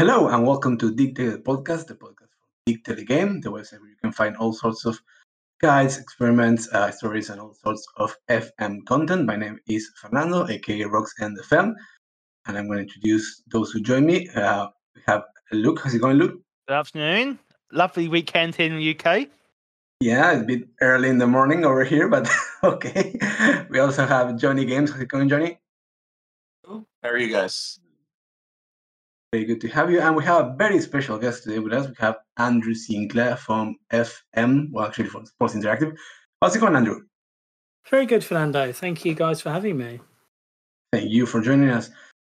Hello and welcome to Dictate the Podcast, the podcast from Dictate the Game, the website where you can find all sorts of guides, experiments, stories, and all sorts of FM content. My name is Fernando, aka Rocks and the Fem, and I'm going to introduce those who join me. We have Luke. How's it going, Luke? Good afternoon. Lovely weekend here in the UK. Yeah, it's a bit early in the morning over here, but okay. We also have Johnny Games. How's it going, Johnny? How are you guys? Very good to have you. And we have a very special guest today with us. We have Andrew Sinclair from FM, well, actually from Sports Interactive. How's it going, Andrew? Very good, Fernando. Thank you guys for having me. Thank you for joining us.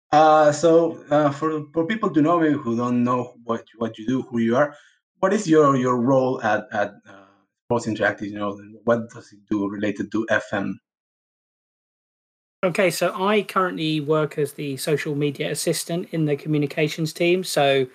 For people to know, maybe who don't know what you do, who you are, what is your role at Sports Interactive? You know, what does it do related to FM? Okay, so I currently work as the social media assistant in the communications team. So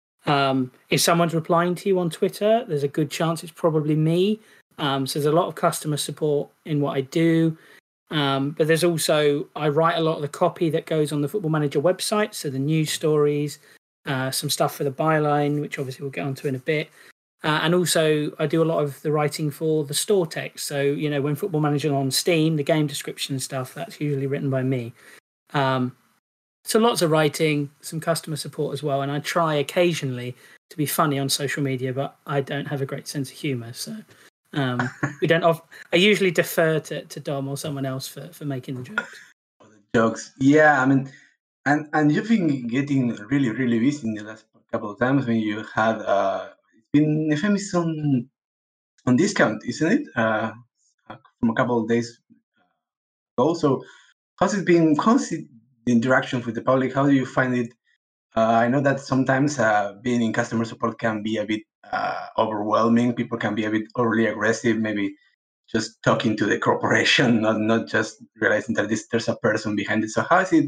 if someone's replying to you on Twitter, there's a good chance it's probably me. So there's a lot of customer support in what I do. But there's also, I write a lot of the copy that goes on the Football Manager website. So the news stories, some stuff for the byline, which obviously we'll get onto in a bit. And also, I do a lot of the writing for the store text. So, you know, when Football Manager on Steam, the game description and stuff, that's usually written by me. So lots of writing, some customer support as well. And I try occasionally to be funny on social media, but I don't have a great sense of humour. So we don't. I usually defer to Dom or someone else for making the jokes. Yeah, I mean, and you've been getting really, really busy in the last couple of times when you had FM is on discount, isn't it? From a couple of days ago. So how's it been? How's the interaction with the public? How do you find it? I know that sometimes being in customer support can be a bit overwhelming. People can be a bit overly aggressive, maybe just talking to the corporation, not just realizing that there's a person behind it. So how is it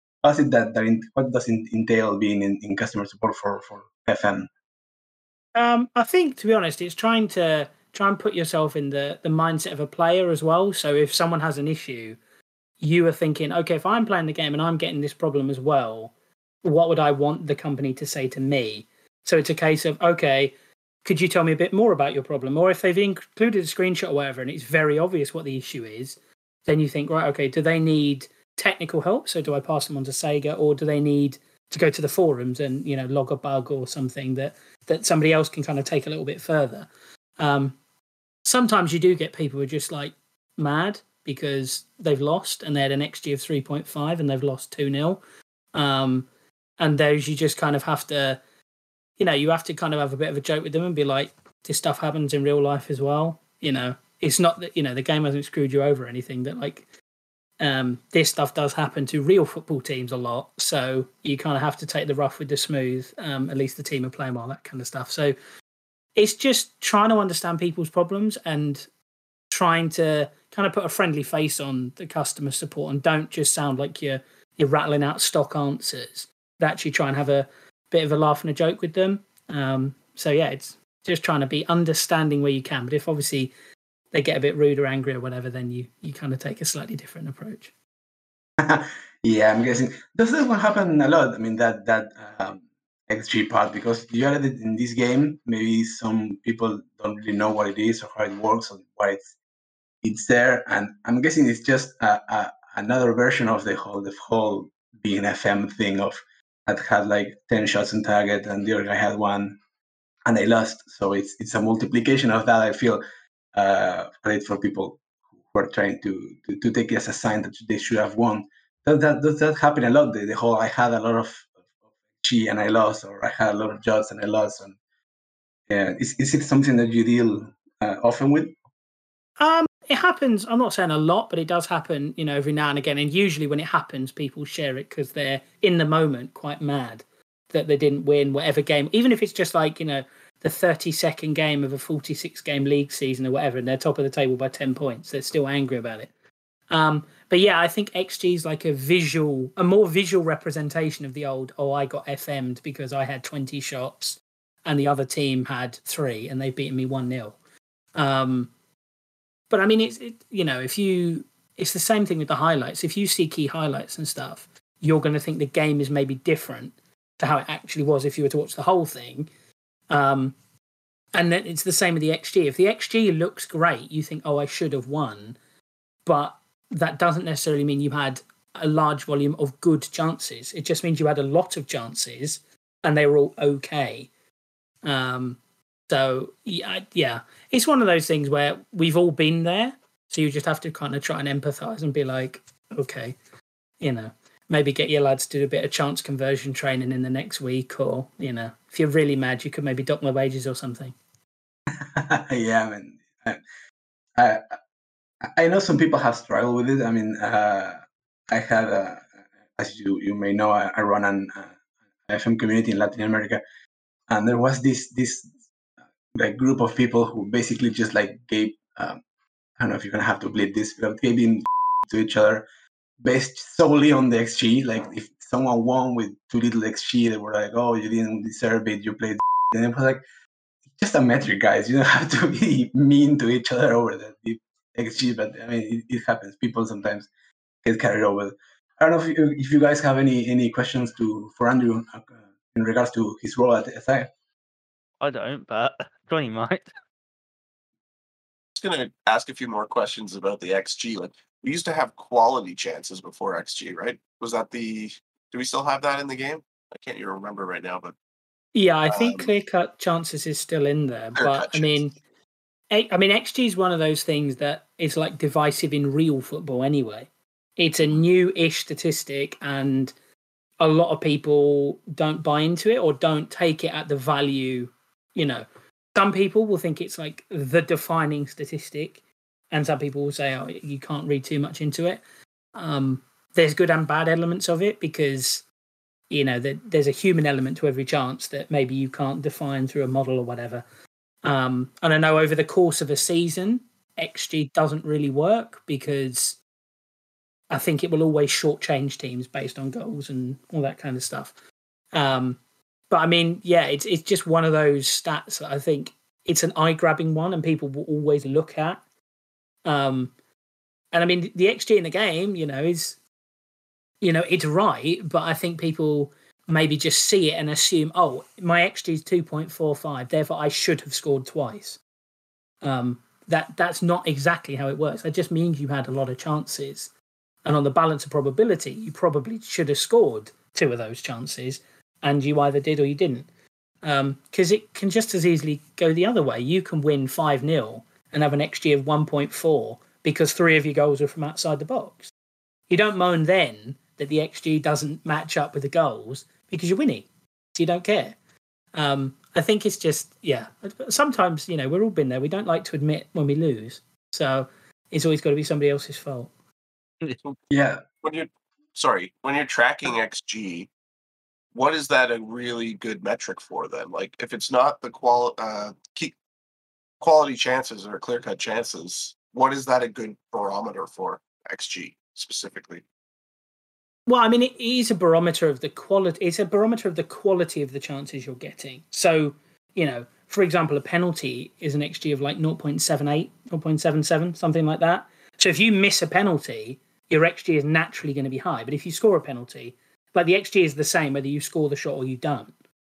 what does it entail being in customer support for FM? I think, to be honest, it's trying and put yourself in the mindset of a player as well. So if someone has an issue, you are thinking, okay, if I'm playing the game and I'm getting this problem as well, what would I want the company to say to me? So it's a case of, okay, could you tell me a bit more about your problem? Or if they've included a screenshot or whatever, and it's very obvious what the issue is, then you think, right, okay, do they need technical help? So do I pass them on to Sega, or do they need to go to the forums and, you know, log a bug or something that somebody else can kind of take a little bit further? Sometimes you do get people who are just like mad because they've lost and they had an XG of 3.5 and they've lost 2-0. And those you just kind of have to, you know, you have to kind of have a bit of a joke with them and be like, this stuff happens in real life as well. You know, it's not that, you know, the game hasn't screwed you over or anything, that like, this stuff does happen to real football teams a lot. So you kind of have to take the rough with the smooth, at least the team are playing well, that kind of stuff. So it's just trying to understand people's problems and trying to kind of put a friendly face on the customer support and don't just sound like you're rattling out stock answers. Actually try and have a bit of a laugh and a joke with them. So yeah, it's just trying to be understanding where you can. But if obviously they get a bit rude or angry or whatever, then you kind of take a slightly different approach. Yeah, I'm guessing. Does that one happen a lot? I mean, that XG part, because you added it in this game. Maybe some people don't really know what it is or how it works or why it's there. And I'm guessing it's just another version of the whole being FM thing of that had like 10 shots on target and the other guy had one and they lost. So it's a multiplication of that. I feel for people who are trying to take it as a sign that they should have won. Does that happen a lot? The whole I had a lot of G and I lost, or I had a lot of jobs and I lost. And yeah, is it something that you deal often with? It happens. I'm not saying a lot, but it does happen, you know, every now and again. And usually when it happens, people share it because they're in the moment quite mad that they didn't win whatever game, even if it's just like, you know, the 32nd game of a 46-game league season or whatever, and they're top of the table by 10 points. They're still angry about it. But yeah, I think XG is like a more visual representation of the old, oh, I got FM'd because I had 20 shots and the other team had 3 and they've beaten me 1-0. But I mean, it's the same thing with the highlights. If you see key highlights and stuff, you're going to think the game is maybe different to how it actually was if you were to watch the whole thing. And then it's the same with the XG. If the XG looks great, you think, oh, I should have won. But that doesn't necessarily mean you had a large volume of good chances. It just means you had a lot of chances and they were all okay. So, yeah, it's one of those things where we've all been there. So you just have to kind of try and empathize and be like, okay, maybe get your lads to do a bit of chance conversion training in the next week, or, if you're really mad, you could maybe dock my wages or something. Yeah, man. I know some people have struggled with it. I mean, I had, as you may know, I run an FM community in Latin America, and there was this like group of people who basically just like gave. I don't know if you're gonna have to bleed this, but giving to each other based solely on the XG. Like if someone won with too little XG, they were like, "Oh, you didn't deserve it. You played." And it was like, just a metric, guys. You don't have to be mean to each other over the XG. But I mean, it happens. People sometimes get carried over. I don't know if you guys have any questions for Andrew in regards to his role at SI. I don't, but Johnny might. Just gonna ask a few more questions about the XG. Like, we used to have quality chances before XG, right? Was that do we still have that in the game? I can't even remember right now, but yeah, I think clear-cut chances is still in there. But I mean, XG is one of those things that is like divisive in real football anyway. It's a new-ish statistic, and a lot of people don't buy into it or don't take it at the value. Some people will think it's like the defining statistic, and some people will say, oh, you can't read too much into it. There's good and bad elements of it because, there's a human element to every chance that maybe you can't define through a model or whatever. And I know over the course of a season, XG doesn't really work because I think it will always shortchange teams based on goals and all that kind of stuff. But I mean, yeah, it's just one of those stats that I think it's an eye-grabbing one and people will always look at. And I mean, the XG in the game, is, it's right, but I think people maybe just see it and assume, oh, my XG is 2.45, therefore I should have scored twice. That's not exactly how it works. That just means you had a lot of chances. And on the balance of probability, you probably should have scored 2 of those chances, and you either did or you didn't. Because it can just as easily go the other way. You can win 5-0 and have an XG of 1.4 because 3 of your goals are from outside the box. You don't moan then that the XG doesn't match up with the goals because you're winning. So you don't care. I think it's just, sometimes, we've all been there. We don't like to admit when we lose. So it's always got to be somebody else's fault. Yeah. When you're tracking XG, what is that a really good metric for then? Like, if it's not the quality chances or clear-cut chances, what is that a good barometer for XG specifically? Well, I mean, it is a barometer of the quality. It's a barometer of the quality of the chances you're getting. So, for example, a penalty is an XG of like 0.78, 0.77, something like that. So if you miss a penalty, your XG is naturally going to be high. But if you score a penalty, like the XG is the same whether you score the shot or you don't.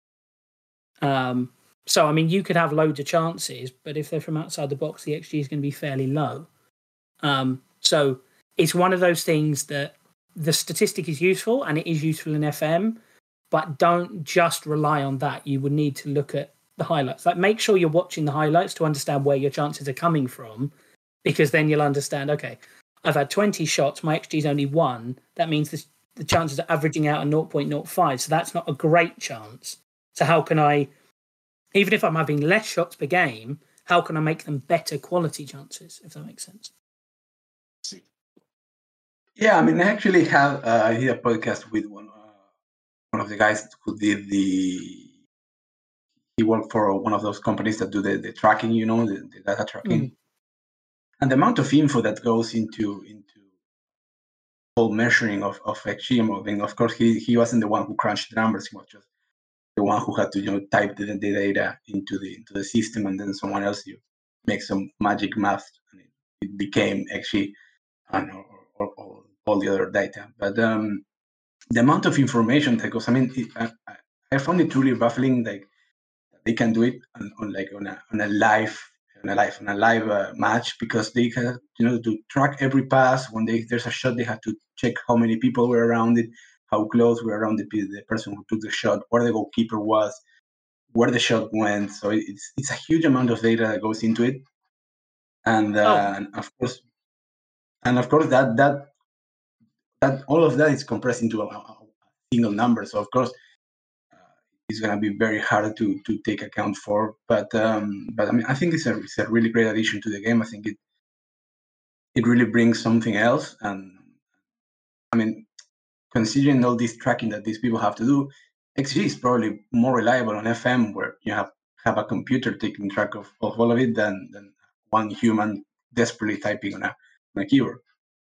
So, I mean, you could have loads of chances, but if they're from outside the box, the XG is going to be fairly low. So it's one of those things that the statistic is useful and it is useful in FM, but don't just rely on that. You would need to look at the highlights. Like, make sure you're watching the highlights to understand where your chances are coming from, because then you'll understand, okay, I've had 20 shots, my XG is only 1. That means the chances are averaging out at 0.05. So that's not a great chance. So how can I, even if I'm having less shots per game, how can I make them better quality chances, if that makes sense? Yeah, I mean, I actually have I did a podcast with one of the guys who did he worked for one of those companies that do the tracking, the data tracking. And the amount of info that goes into whole measuring of XG modeling. Of course, he wasn't the one who crunched the numbers. He was just the one who had to type the data into the system, and then someone else make some magic math, and it became XG, or all the other data. But the amount of information that goes, I mean, I found it truly baffling. Like they can do it on a live match, because they have to track every pass. When there's a shot, they have to check how many people were around it, how close were around the person who took the shot, where the goalkeeper was, where the shot went. So it's a huge amount of data that goes into it, and of course that all of that is compressed into a single number. So of course it's going to be very hard to take account for. But I mean, I think it's a really great addition to the game. I think it really brings something else. And I mean, considering all this tracking that these people have to do, XG is probably more reliable on FM, where you have a computer taking track of all of it than one human desperately typing on a keyboard.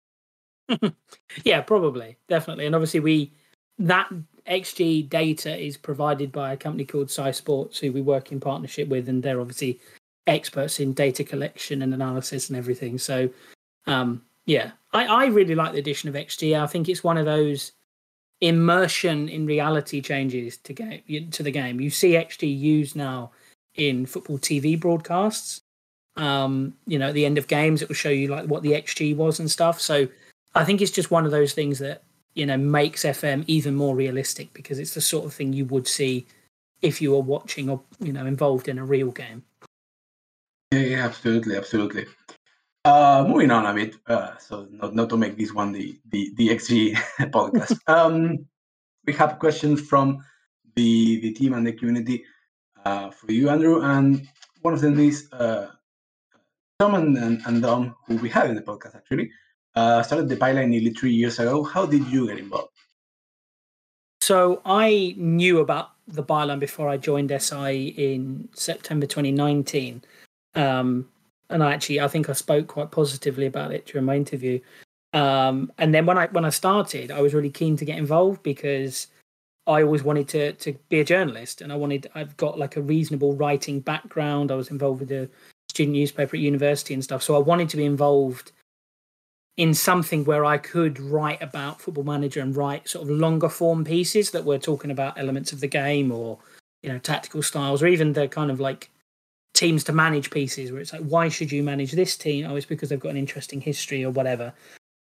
Yeah, probably, definitely. And obviously that XG data is provided by a company called SciSports, who we work in partnership with, and they're obviously experts in data collection and analysis and everything. So yeah, I really like the addition of XG. I think it's one of those immersion in reality changes to the game. You see XG used now in football TV broadcasts. At the end of games, it will show you like what the XG was and stuff. So I think it's just one of those things that makes FM even more realistic, because it's the sort of thing you would see if you were watching or involved in a real game. Yeah, absolutely. Moving on a bit, so not to make this one the XG podcast. We have questions from the team and the community for you, Andrew, and one of them is Tom and Dom, who we had in the podcast actually. Started the Byline nearly 3 years ago. How did you get involved? So I knew about the Byline before I joined SI in September 2019. And I think I spoke quite positively about it during my interview. And then when I started, I was really keen to get involved, because I always wanted to be a journalist, and I've got like a reasonable writing background. I was involved with the student newspaper at university and stuff. So I wanted to be involved in something where I could write about Football Manager and write sort of longer form pieces that were talking about elements of the game, or tactical styles, or even the kind of like teams to manage pieces where it's like, why should you manage this team? Oh, it's because they've got an interesting history or whatever.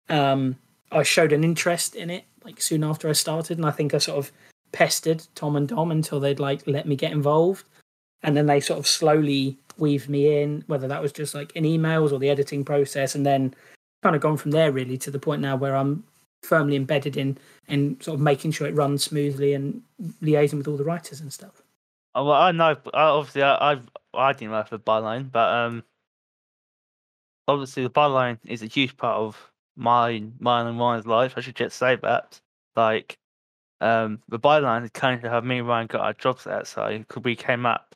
I showed an interest in it like soon after I started, and I think I sort of pestered Tom and Dom until they'd like let me get involved, and then they sort of slowly weaved me in, whether that was just like in emails or the editing process, and then kind of gone from there really to the point now where I'm firmly embedded in sort of making sure it runs smoothly and liaising with all the writers and stuff. Oh, well, I know. Obviously, I didn't work for Byline, but obviously the Byline is a huge part of mine and Ryan's life. I should just say that. Like, the Byline is kind of how me and Ryan got our jobs at SI, because we came up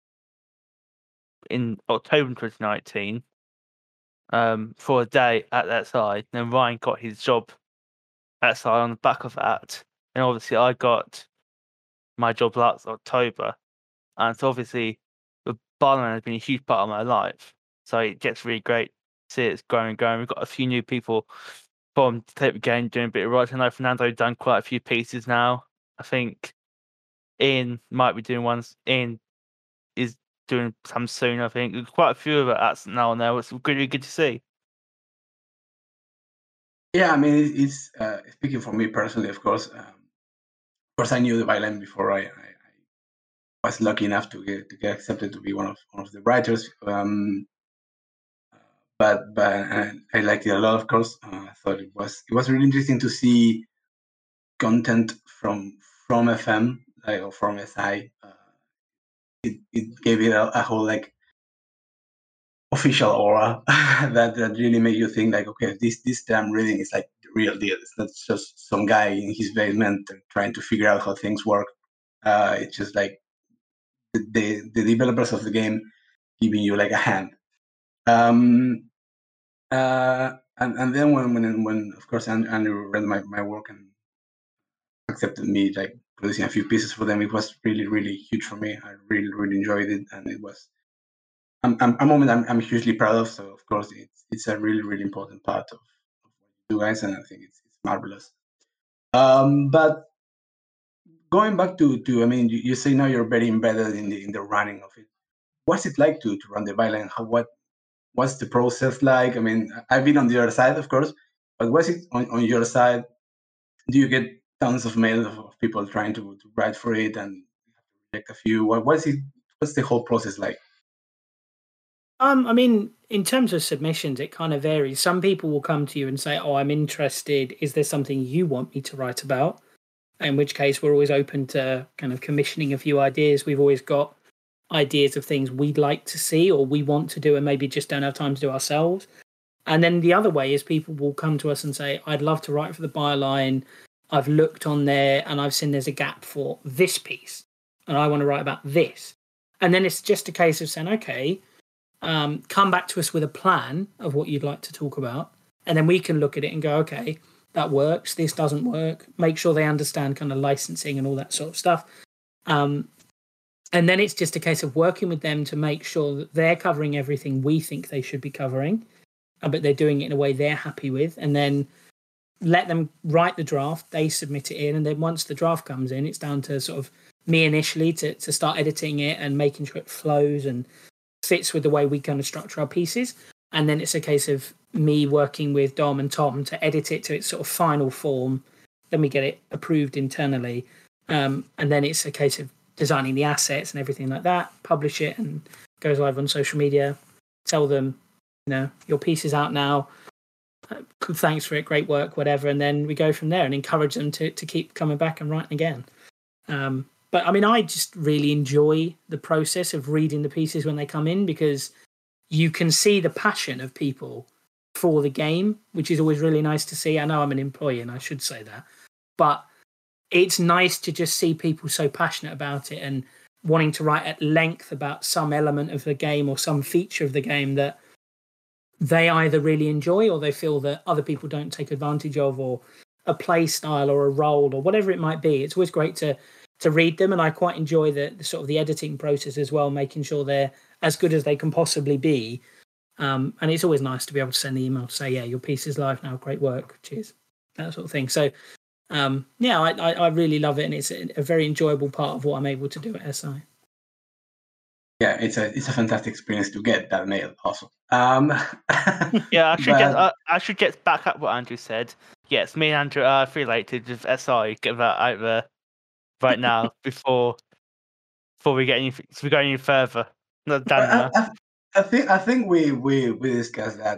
in October 2019 for a day at that side. Then Ryan got his job at SI on the back of that, and obviously I got my job last October. And so obviously the Byline has been a huge part of my life. So it gets really great to see it's growing and growing. We've got a few new people from the tape game doing a bit of writing. I know Fernando's done quite a few pieces now. I think Ian might be doing ones. Ian is doing some soon, I think. There's quite a few of it now and there. It's really good to see. Yeah, I mean, it's speaking for me personally, of course. Of course, I knew the Byline before I was lucky enough to get accepted to be one of the writers. But I liked it a lot, of course. I thought it was really interesting to see content from FM, like, or from SI. It gave it a whole like official aura that really made you think like, okay, this damn reading is like the real deal. It's not just some guy in his basement trying to figure out how things work. It's just like the developers of the game giving you like a hand. And then when of course Andrew read my work and accepted me like producing a few pieces for them, it was really, really huge for me. I really, really enjoyed it, and it was a moment I'm hugely proud of. So of course it's a really, really important part of what you do guys, and I think it's marvelous. But going back to I mean, you say now you're very embedded in the running of it. What's it like to run the byline? What's the process like? I mean, I've been on the other side, of course, but what's it on your side? Do you get tons of mail of people trying to write for it and reject a few? What's the whole process like? I mean, in terms of submissions, it kind of varies. Some people will come to you and say, "Oh, I'm interested. Is there something you want me to write about?" In which case, we're always open to kind of commissioning a few ideas. We've always got ideas of things we'd like to see or we want to do and maybe just don't have time to do ourselves. And then the other way is people will come to us and say, "I'd love to write for the byline. I've looked on there and I've seen there's a gap for this piece and I want to write about this." And then it's just a case of saying, "Okay, come back to us with a plan of what you'd like to talk about." And then we can look at it and go, "Okay, that works. This doesn't work." Make sure they understand kind of licensing and all that sort of stuff. And then it's just a case of working with them to make sure that they're covering everything we think they should be covering, but they're doing it in a way they're happy with. And then let them write the draft, they submit it in. And then once the draft comes in, it's down to sort of me initially to start editing it and making sure it flows and fits with the way we kind of structure our pieces. And then it's a case of me working with Dom and Tom to edit it to its sort of final form. Then we get it approved internally. And then it's a case of designing the assets and everything like that, publish it and goes live on social media, tell them, your piece is out now. Thanks for it. Great work, whatever. And then we go from there and encourage them to keep coming back and writing again. But I mean, I just really enjoy the process of reading the pieces when they come in because you can see the passion of people for the game, which is always really nice to see. I know I'm an employee and I should say that, but it's nice to just see people so passionate about it and wanting to write at length about some element of the game or some feature of the game that they either really enjoy or they feel that other people don't take advantage of, or a play style or a role or whatever it might be. It's always great to read them, and I quite enjoy the sort of the editing process as well, making sure they're as good as they can possibly be. And it's always nice to be able to send the email to say, "Yeah, your piece is live now. Great work. Cheers." That sort of thing. So I really love it, and it's a very enjoyable part of what I'm able to do at SI. Yeah, it's a fantastic experience to get that mail also. Yeah, I should get back up what Andrew said. Yes, me and Andrew are affiliated with SI. Get that out there right now before we get any further. Not done now. I think we discussed that.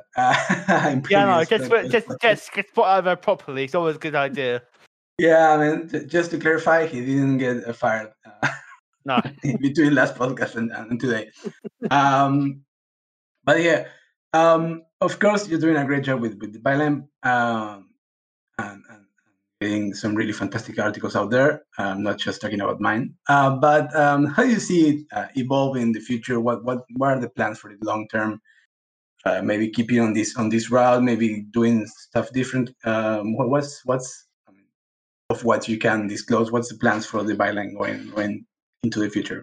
Just put out there properly. It's always a good idea. Yeah, I mean, just to clarify, he didn't get fired. No, between last podcast and today. But yeah, of course, you're doing a great job with the byline and getting some really fantastic articles out there. I'm not just talking about mine. But how do you see it evolving in the future? What are the plans for the long term? Maybe keeping on this route, maybe doing stuff different. What's of what you can disclose? What's the plans for the byline going into the future?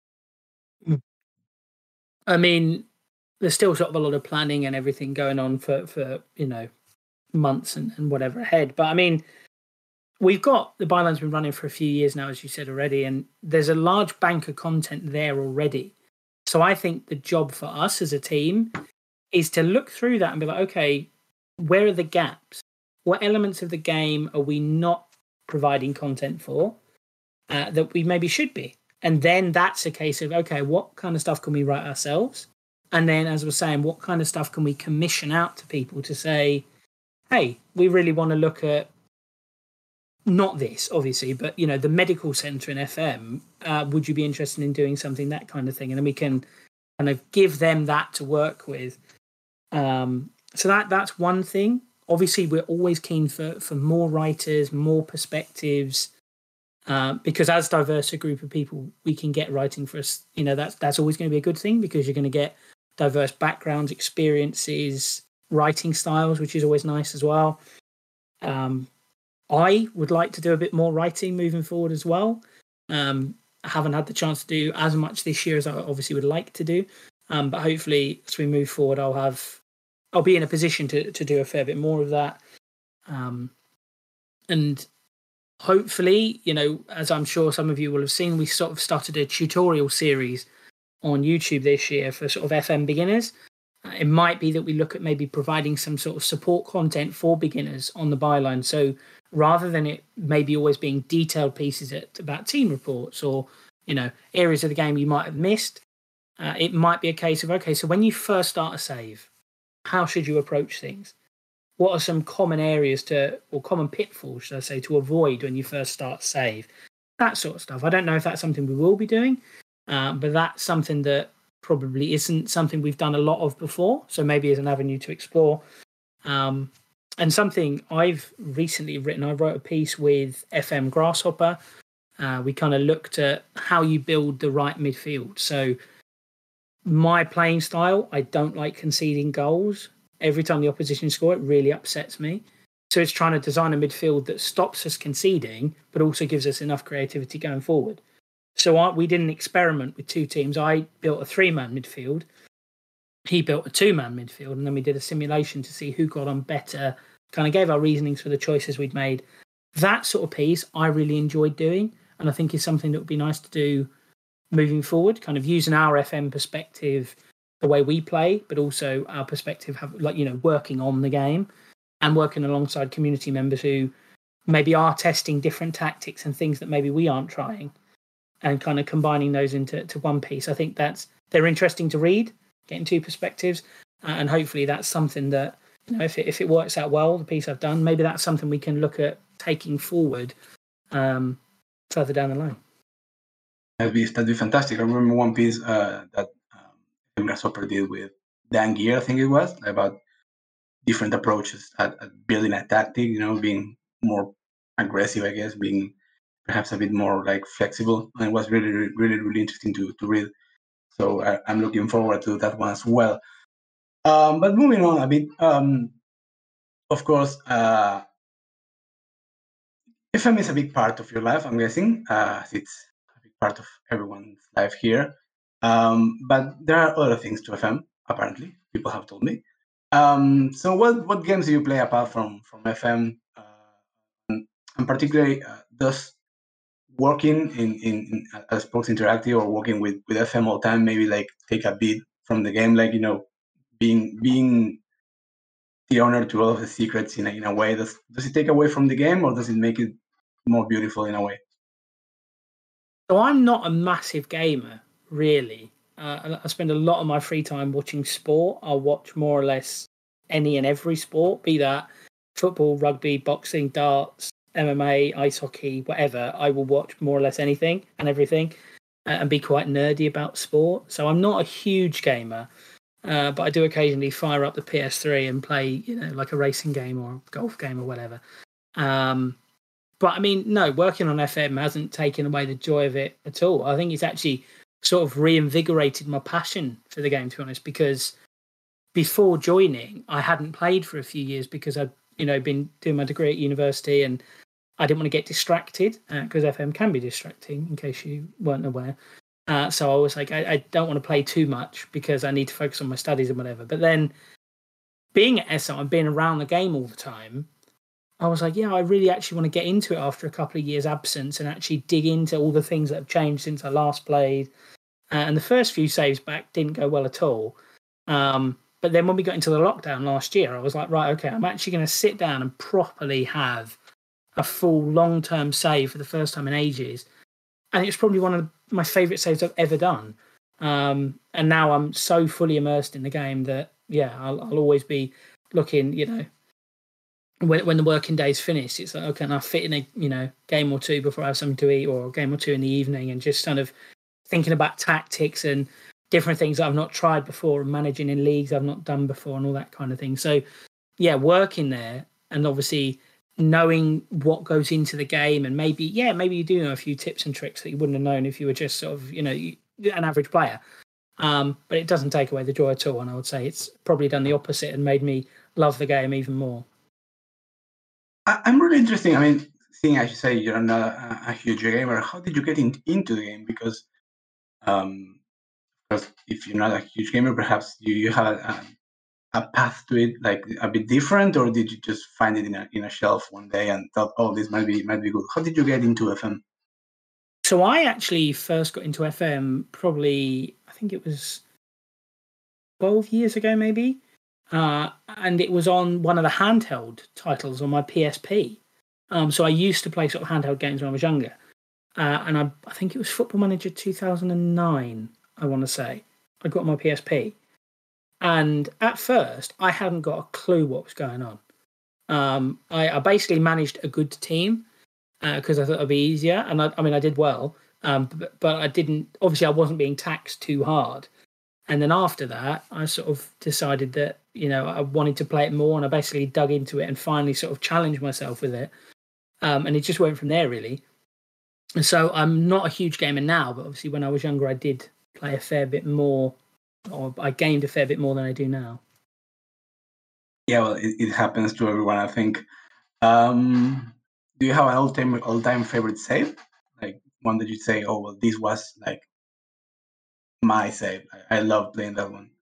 I mean, there's still sort of a lot of planning and everything going on for months and whatever ahead. But I mean, we've got the byline's been running for a few years now, as you said already, and there's a large bank of content there already. So I think the job for us as a team is to look through that and be like, okay, where are the gaps? What elements of the game are we not providing content for that we maybe should be? And then that's a case of, okay, what kind of stuff can we write ourselves? And then, as I was saying, what kind of stuff can we commission out to people to say, hey, we really want to look at not this, obviously, but, the medical centre in FM. Would you be interested in doing something, that kind of thing? And then we can kind of give them that to work with. So that's one thing. Obviously, we're always keen for more writers, more perspectives, because as diverse a group of people we can get writing for us, that's always going to be a good thing, because you're going to get diverse backgrounds, experiences, writing styles, which is always nice as well. I would like to do a bit more writing moving forward as well. I haven't had the chance to do as much this year as I obviously would like to do, but hopefully as we move forward I'll be in a position to do a fair bit more of that. And hopefully, as I'm sure some of you will have seen, we sort of started a tutorial series on YouTube this year for sort of FM beginners. It might be that we look at maybe providing some sort of support content for beginners on the byline. So rather than it maybe always being detailed pieces about team reports or, areas of the game you might have missed, it might be a case of, okay, so when you first start a save, how should you approach things? What are some common areas or common pitfalls, should I say, to avoid when you first start a save? That sort of stuff. I don't know if that's something we will be doing, but that's something that probably isn't something we've done a lot of before. So maybe as an avenue to explore. And something I've recently written, I wrote a piece with FM Grasshopper. We kind of looked at how you build the right midfield. So my playing style, I don't like conceding goals. Every time the opposition score, it really upsets me. So it's trying to design a midfield that stops us conceding, but also gives us enough creativity going forward. So we did an experiment with two teams. I built a 3-man midfield. He built a 2-man midfield. And then we did a simulation to see who got on better, kind of gave our reasonings for the choices we'd made. That sort of piece I really enjoyed doing. And I think is something that would be nice to do moving forward, kind of using our FM perspective, the way we play, but also our perspective, working on the game and working alongside community members who maybe are testing different tactics and things that maybe we aren't trying, and kind of combining those into one piece. I think they're interesting to read, getting two perspectives, and hopefully that's something that, if it works out well, the piece I've done, maybe that's something we can look at taking forward further down the line. That'd be fantastic. I remember one piece that Grasshopper did with Dan Gear, I think it was, about different approaches at building a tactic, being more aggressive, I guess, being perhaps a bit more like flexible. And it was really, really, really interesting to read. So I'm looking forward to that one as well. But moving on a bit, of course, FM is a big part of your life, I'm guessing. It's a big part of everyone's life here. But there are other things to FM, apparently. People have told me. So what games do you play apart from FM? And particularly, does working in Sports Interactive or working with FM all the time maybe like take a bit from the game, like being the owner to all of the secrets in a way? Does it take away from the game, or does it make it more beautiful in a way? So I'm not a massive gamer, really. I spend a lot of my free time watching sport. I'll watch more or less any and every sport, be that football, rugby, boxing, darts, MMA, ice hockey, whatever. I will watch more or less anything and everything and be quite nerdy about sport. So I'm not a huge gamer, but I do occasionally fire up the PS3 and play, like a racing game or a golf game or whatever. But I mean, no, working on FM hasn't taken away the joy of it at all. I think it's actually sort of reinvigorated my passion for the game, to be honest, because before joining, I hadn't played for a few years because I'd, been doing my degree at university and I didn't want to get distracted because FM can be distracting, in case you weren't aware. So I was like, I don't want to play too much because I need to focus on my studies and whatever. But then being at SR and being around the game all the time, I was like, yeah, I really actually want to get into it after a couple of years absence and actually dig into all the things that have changed since I last played. And the first few saves back didn't go well at all. But then when we got into the lockdown last year, I was like, right, okay, I'm actually going to sit down and properly have a full long-term save for the first time in ages. And it's probably one of my favourite saves I've ever done. And now I'm so fully immersed in the game that, yeah, I'll always be looking, when the working day's finished, it's like, okay, I'll fit in a game or two before I have something to eat, or a game or two in the evening, and just kind of thinking about tactics and different things that I've not tried before, and managing in leagues I've not done before, and all that kind of thing. So, yeah, working there and obviously knowing what goes into the game, and maybe you do know a few tips and tricks that you wouldn't have known if you were just sort of, an average player. But it doesn't take away the joy at all, and I would say it's probably done the opposite and made me love the game even more. I'm really interested. I mean, seeing as you say you're not a huge gamer, how did you get into the game? Because if you're not a huge gamer, perhaps you have a path to it, like a bit different, or did you just find it in a shelf one day and thought, oh, this might be good? How did you get into FM? So I actually first got into FM probably, I think it was 12 years ago, maybe. And it was on one of the handheld titles on my PSP. So I used to play sort of handheld games when I was younger. And I think it was Football Manager 2009, I want to say. I got my PSP. And at first, I hadn't got a clue what was going on. I basically managed a good team because I thought it'd be easier. And I did well. But I didn't, obviously, I wasn't being taxed too hard. And then after that, I sort of decided that, I wanted to play it more. And I basically dug into it and finally sort of challenged myself with it. And it just went from there, really. And so I'm not a huge gamer now, but obviously when I was younger, I did play a fair bit more, or I gamed a fair bit more than I do now. Yeah, well, it happens to everyone, I think. Do you have an all-time favorite save? Like one that you say, oh, well, this was like my save. I love playing that one.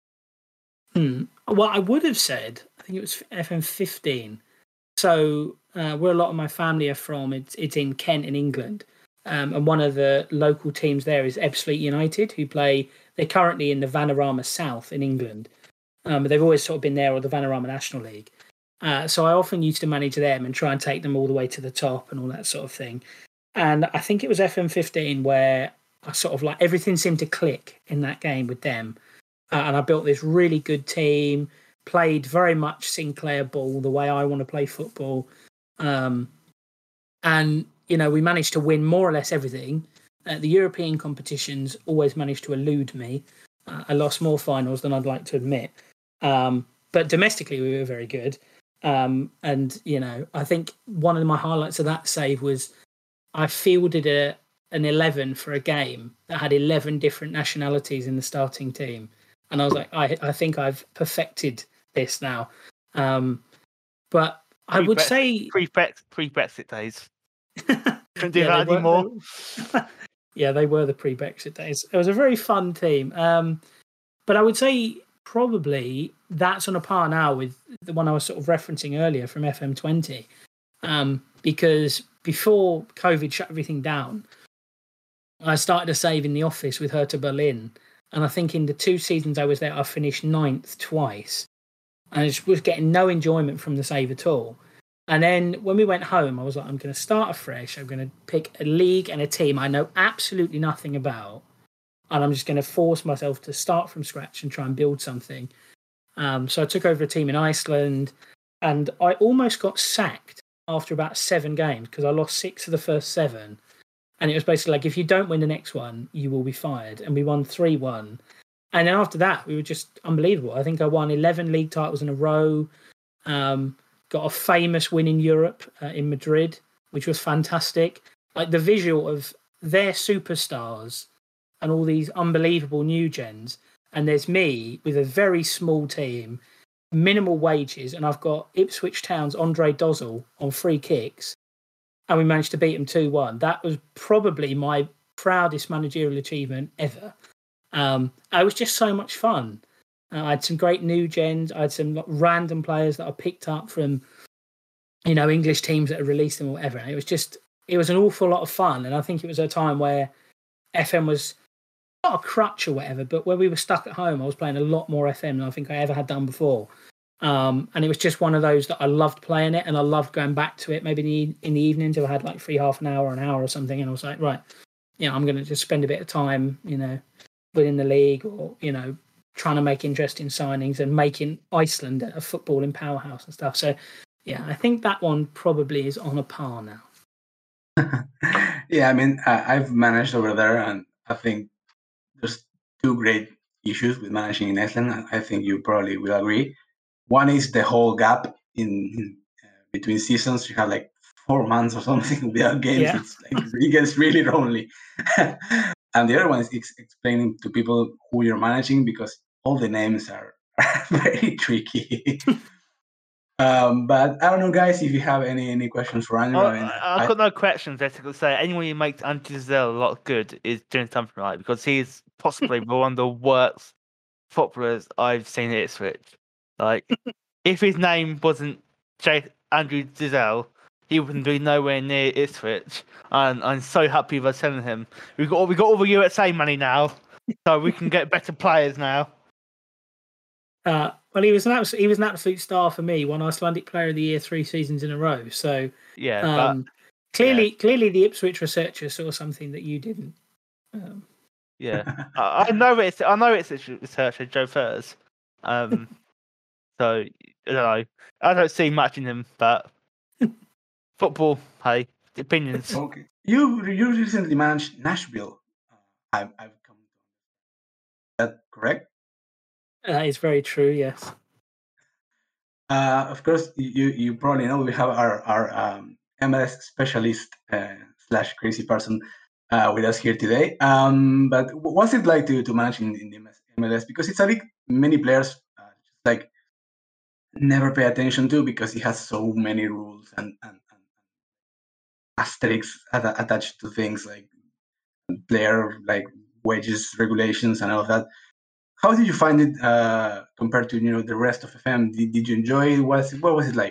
Well, I would have said, I think it was FM15. So where a lot of my family are from, it's in Kent in England. And one of the local teams there is Ebbsfleet United, they're currently in the Vanarama South in England. But they've always sort of been there, or the Vanarama National League. So I often used to manage them and try and take them all the way to the top and all that sort of thing. And I think it was FM15 where I sort of like everything seemed to click in that game with them. And I built this really good team, played very much Sinclair ball, the way I want to play football. And, we managed to win more or less everything. The European competitions always managed to elude me. I lost more finals than I'd like to admit. But domestically, we were very good. And, I think one of my highlights of that save was I fielded an 11 for a game that had 11 different nationalities in the starting team. And I was like, I think I've perfected this now. But I would say pre-Brexit days. Couldn't do that anymore. Yeah, they were the pre-Brexit days. It was a very fun team. But I would say probably that's on a par now with the one I was sort of referencing earlier from FM20. Because before COVID shut everything down, I started a save in the office with Hertha Berlin. And I think in the 2 seasons I was there, I finished 9th twice. And I just was getting no enjoyment from the save at all. And then when we went home, I was like, I'm going to start afresh. I'm going to pick a league and a team I know absolutely nothing about. And I'm just going to force myself to start from scratch and try and build something. So I took over a team in Iceland. And I almost got sacked after about 7 games because I lost 6 of the first 7. And it was basically like, if you don't win the next one, you will be fired. And we won 3-1. And then after that, we were just unbelievable. I think I won 11 league titles in a row. Got a famous win in Europe in Madrid, which was fantastic. Like the visual of their superstars and all these unbelievable new gens. And there's me with a very small team, minimal wages. And I've got Ipswich Town's Andre Dozzell on free kicks. And we managed to beat them 2-1. That was probably my proudest managerial achievement ever. It was just so much fun. I had some great new gens. I had some random players that I picked up from, English teams that had released them or whatever. And it was an awful lot of fun. And I think it was a time where FM was not a crutch or whatever, but where we were stuck at home, I was playing a lot more FM than I think I ever had done before. And it was just one of those that I loved playing it, and I loved going back to it maybe in the evenings if I had like free half an hour or something. And I was like, right, I'm going to just spend a bit of time, winning the league or, trying to make interesting signings and making Iceland a footballing powerhouse and stuff. So, yeah, I think that one probably is on a par now. Yeah, I mean, I've managed over there, and I think there's 2 great issues with managing in Iceland. I think you probably will agree. One is the whole gap in between seasons. You have like 4 months or something without games. Yeah. It's like it gets really lonely. And the other one is explaining to people who you're managing, because all the names are very tricky. But I don't know, guys, if you have any questions for Andrew. I've got no questions. I could say anyone who makes Andrew Giselle a lot of good is doing something right, because he's possibly one of the worst footballers I've seen at Ipswich. Like, if his name wasn't Andrew Dizel, he wouldn't be nowhere near Ipswich. And I'm so happy with us selling him. We got all the USA money now, so we can get better players now. Well, he was an absolute star for me. Won Icelandic Player of the Year 3 seasons in a row. So Yeah, clearly the Ipswich researcher saw something that you didn't. Yeah, I know it's researcher Joe Furs. So I don't know. I don't see much in him, but football, hey, opinions. Okay. You recently managed Nashville. I've come to. Is that correct? That is very true. Yes. Of course, you probably know we have our MLS specialist / crazy person with us here today. But what's it like to manage in the MLS? Because it's a league many players just like never pay attention to because it has so many rules and asterisks attached to things like player like wages regulations and all of that. How did you find it compared to the rest of FM? Did you enjoy it? What was it like?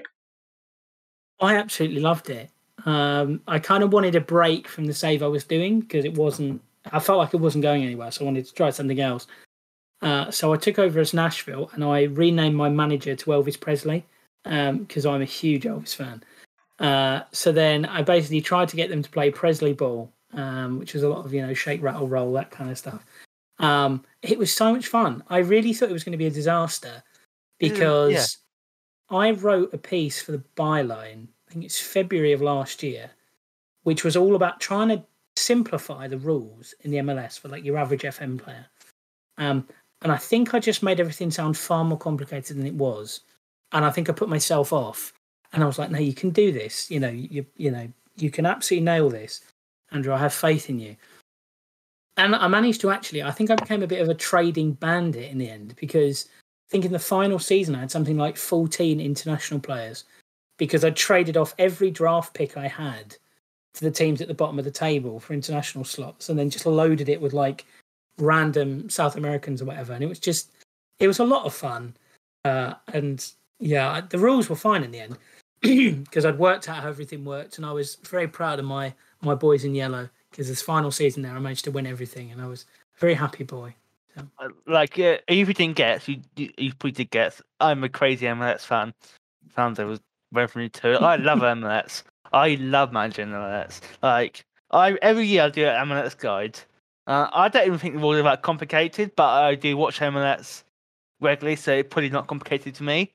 I absolutely loved it. I kind of wanted a break from the save I was doing because I felt like it wasn't going anywhere, so I wanted to try something else. So I took over as Nashville and I renamed my manager to Elvis Presley because I'm a huge Elvis fan. So then I basically tried to get them to play Presley ball, which was a lot of shake, rattle, roll, that kind of stuff. It was so much fun. I really thought it was going to be a disaster because I wrote a piece for the Byline, I think it's February of last year, which was all about trying to simplify the rules in the MLS for like your average FM player. And I think I just made everything sound far more complicated than it was. And I think I put myself off. And I was like, no, you can do this. You can absolutely nail this. Andrew, I have faith in you. And I managed to I think I became a bit of a trading bandit in the end because I think in the final season I had something like 14 international players because I traded off every draft pick I had to the teams at the bottom of the table for international slots and then just loaded it with like random South Americans or whatever. And it was a lot of fun. And yeah, the rules were fine in the end because I'd worked out how everything worked and I was very proud of my boys in yellow because this final season there I managed to win everything and I was a very happy boy. So. Like, if you didn't guess, you probably did guess. I'm a crazy MLS fan. Sounds like it was very from you too. I love MLS. I love managing MLS. Like, every year I do an MLS guide. I don't even think the rules are that complicated, but I do watch MLS regularly, so it's probably not complicated to me.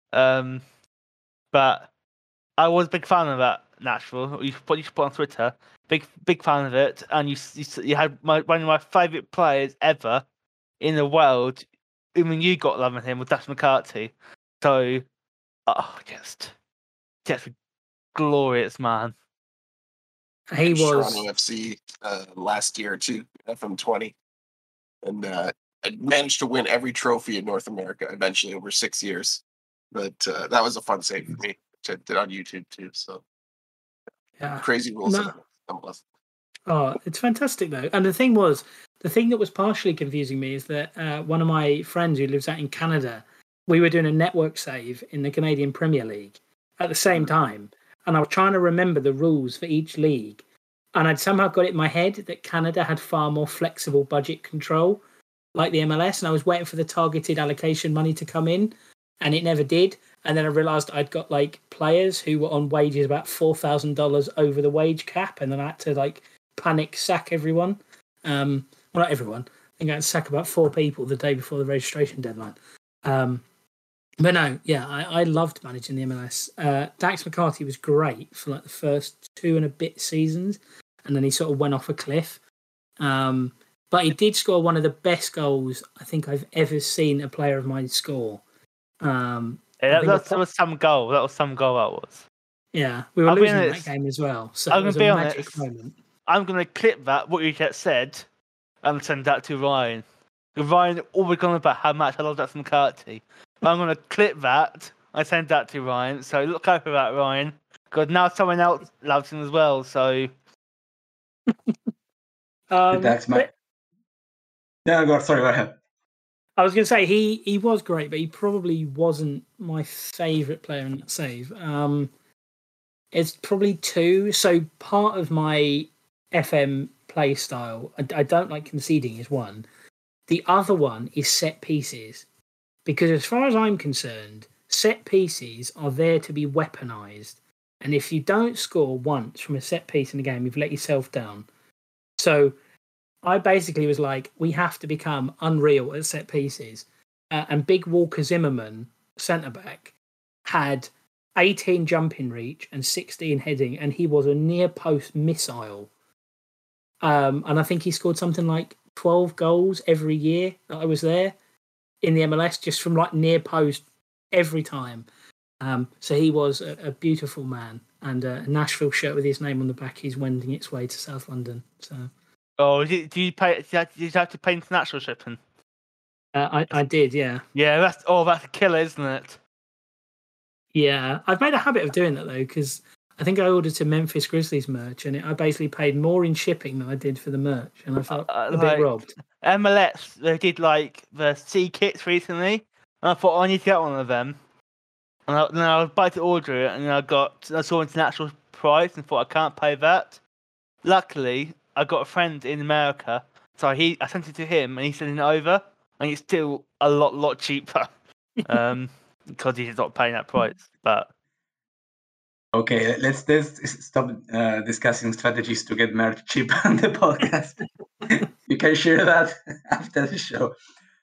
But I was a big fan of that Nashville. You put on Twitter. Big fan of it, and you had one of my favourite players ever in the world. Even you got loving him with Dax McCarthy. So, just glorious man. He was Toronto FC last year too, FM20, and I managed to win every trophy in North America eventually over 6 years. But that was a fun save for me, which I did on YouTube too. So yeah, crazy rules. Oh, it's fantastic though. And the thing that was partially confusing me is that one of my friends who lives out in Canada, we were doing a network save in the Canadian Premier League at the same time. And I was trying to remember the rules for each league. And I'd somehow got it in my head that Canada had far more flexible budget control, like the MLS. And I was waiting for the targeted allocation money to come in, and it never did. And then I realised I'd got like players who were on wages about $4,000 over the wage cap. And then I had to like panic sack everyone. Well, not everyone. I think I had to sack about 4 people the day before the registration deadline. But no, yeah, I loved managing the MLS. Dax McCarthy was great for like the first 2 and a bit seasons, and then he sort of went off a cliff. But he did score one of the best goals I think I've ever seen a player of mine score. That was some goal. That was some goal. That was. Yeah, we were losing that game as well. So I'm it was a magic moment. I'm going to clip that, what you just said, and send that to Ryan. Ryan always gone about how much I love Dax McCarthy. I'm going to clip that. I send that to Ryan. So look out for that, Ryan. Because now someone else loves him as well. So. That's my. Yeah, sorry, go ahead. I was going to say he was great, but he probably wasn't my favourite player in that save. It's probably two. So part of my FM play style, I don't like conceding, is one. The other one is set pieces, because as far as I'm concerned, set pieces are there to be weaponized. And if you don't score once from a set piece in the game, you've let yourself down. So I basically was like, we have to become unreal at set pieces. And Big Walker Zimmerman, centre back, had 18 jumping reach and 16 heading, and he was a near post missile. And I think he scored something like 12 goals every year that I was there in the MLS, just from like near post every time. So he was a beautiful man, and a Nashville shirt with his name on the back is wending its way to South London. So, Oh, do you pay? Do you have to pay international shipping? I did, yeah. Yeah, that's a killer, isn't it? Yeah, I've made a habit of doing that though, because I think I ordered some Memphis Grizzlies merch, and I basically paid more in shipping than I did for the merch, and I felt a bit robbed. MLS, they did like the C kits recently, and I thought I need to get one of them. And I was about to order it, and I saw international price and thought I can't pay that. Luckily, I got a friend in America, so I sent it to him, and he sent it over, and it's still a lot cheaper, because he's not paying that price. But Okay, let's stop discussing strategies to get merch cheap on the podcast. You can share that after the show.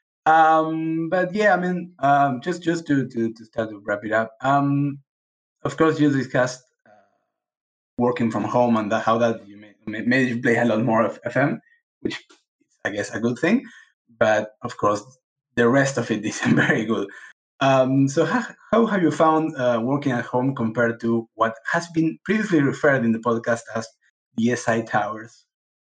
But yeah, I mean, just to start to wrap it up. Of course, you discussed working from home and how that you made you play a lot more of FM, which is, I guess, a good thing. But of course, the rest of it isn't very good. So how have you found working at home compared to what has been previously referred in the podcast as the SI Towers?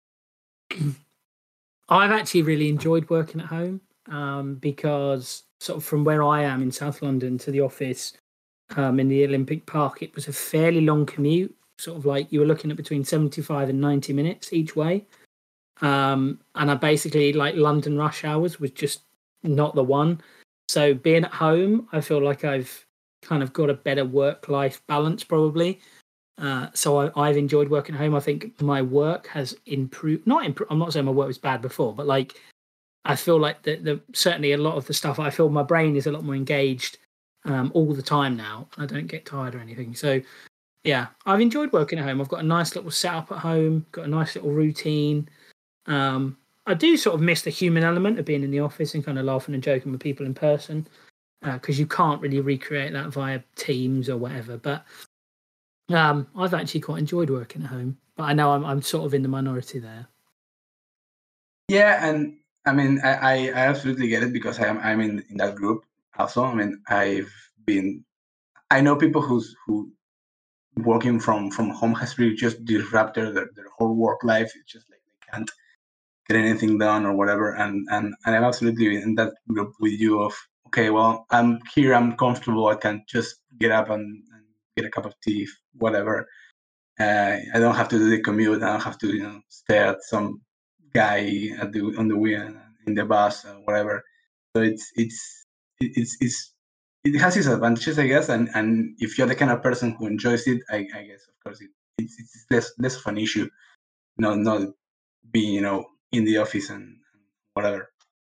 I've actually really enjoyed working at home, because sort of from where I am in South London to the office in the Olympic Park, it was a fairly long commute, sort of like you were looking at between 75 and 90 minutes each way. And I basically, like, London rush hours was just not the one. So being at home, I feel like I've kind of got a better work-life balance, probably. So I've enjoyed working at home. I think my work has improved. I'm not saying my work was bad before, but like I feel like the certainly a lot of the stuff, I feel my brain is a lot more engaged all the time now. I don't get tired or anything. So yeah, I've enjoyed working at home. I've got a nice little setup at home. Got a nice little routine. I do sort of miss the human element of being in the office and kind of laughing and joking with people in person, because you can't really recreate that via Teams or whatever. But I've actually quite enjoyed working at home. But I know I'm sort of in the minority there. Yeah, and I mean, I absolutely get it, because I'm in that group also. I mean, I know people who working from home has really just disrupted their whole work life. It's just like they can't get anything done or whatever. And I'm absolutely in that group with you of, okay, well, I'm here, I'm comfortable, I can just get up and get a cup of tea, whatever. I don't have to do the commute. I don't have to stare at some guy on the wheel in the bus or whatever. So it has its advantages, I guess. And if you're the kind of person who enjoys it, I guess, of course, it's less of an issue. Not being in the office and whatever.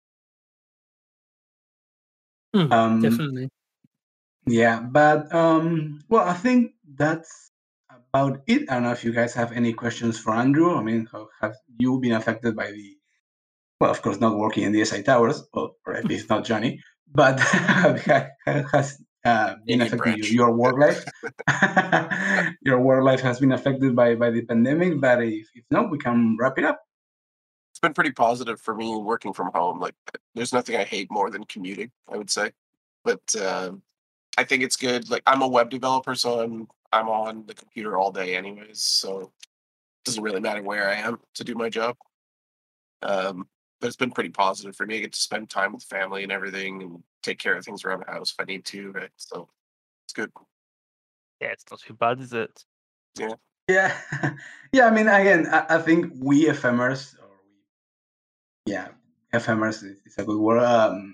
Definitely. Yeah, but well, I think that's about it. I don't know if you guys have any questions for Andrew. I mean, how have you been affected by well, of course, not working in the SI Towers, or at least not Johnny, but has been affecting your work life? Your work life has been affected by the pandemic, but if not, we can wrap it up. It's been pretty positive for me working from home. Like, there's nothing I hate more than commuting, I would say. But I think it's good. Like, I'm a web developer, so I'm on the computer all day anyways, so it doesn't really matter where I am to do my job. But it's been pretty positive for me. I get to spend time with family and everything, and take care of things around the house if I need to, right? So it's good. yeah, it's not too bad, is it? Yeah. Yeah, yeah. I mean, again, I think we FMers, FMers is a good word.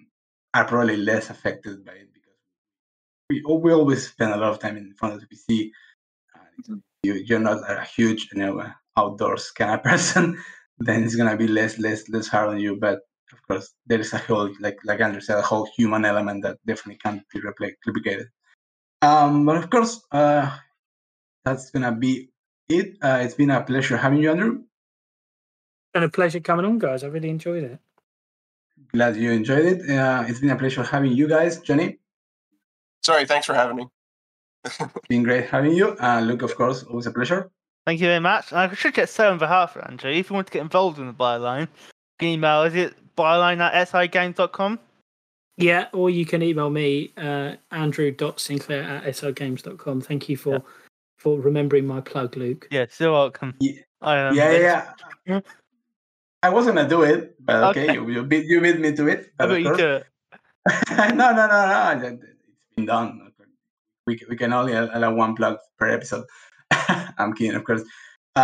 are probably less affected by it because we always spend a lot of time in front of the PC. You're not a huge, outdoors kind of person, then it's gonna be less hard on you. But of course, there is a whole, like Andrew said, a whole human element that definitely can't be replicated. But of course, that's gonna be it. It's been a pleasure having you, Andrew. And a pleasure coming on, guys. I really enjoyed it. Glad you enjoyed it. It's been a pleasure having you guys, Johnny. Sorry, thanks for having me. Been great having you. Luke, of course, always a pleasure. Thank you very much. I should get so on behalf of Andrew. If you want to get involved in the Byline, you can email, is it byline@sigames.com? Yeah, or you can email me, andrew.sinclair@sigames.com. Thank you for remembering my plug, Luke. Yeah, still welcome. Yeah. I was gonna do it, but okay. You beat me to it. I bet you do it. No. It's been done. We can only allow one plug per episode. I'm kidding, of course.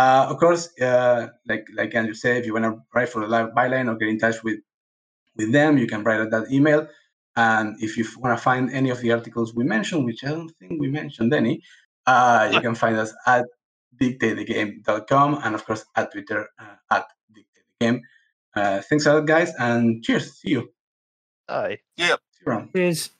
Like Andrew said, if you want to write for the live Byline or get in touch with them, you can write at that email. And if you want to find any of the articles we mentioned, which I don't think we mentioned any, you can find us at dictatethegame.com and of course at Twitter at dictatethegame. Thanks a lot, guys, and cheers. See you. Bye. Yeah. See you around. Cheers.